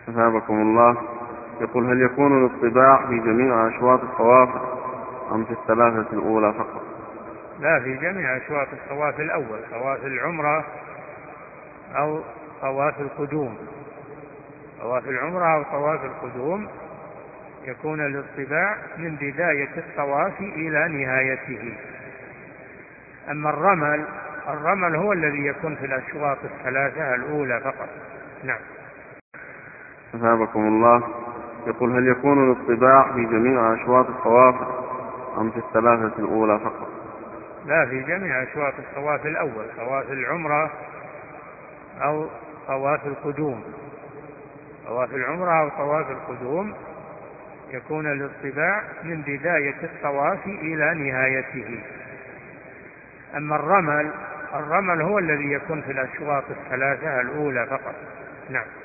أثابكم الله. يقول: هل يكون الاطباع في جميع أشواط الطواف أم في الثلاثة الأولى فقط؟ لا، في جميع أشواط الطواف الأول، طواف العمرة أو طواف القدوم. طواف العمرة أو طواف القدوم يكون الاطباع من بداية الطواف إلى نهايته. أما الرمل هو الذي يكون في الأشواط الثلاثة الأولى فقط. نعم. أثابكم الله. يقول: هل يكون الاطباع في جميع أشواط الطواف أم في الثلاثة الأولى فقط؟ لا، في جميع أشواط الطواف الأول، طواف العمرة أو طواف القدوم. طواف العمرة أو طواف القدوم يكون الاطباع من بداية الطواف إلى نهايته. أما الرمل هو الذي يكون في الأشواط الثلاثة الأولى فقط. نعم.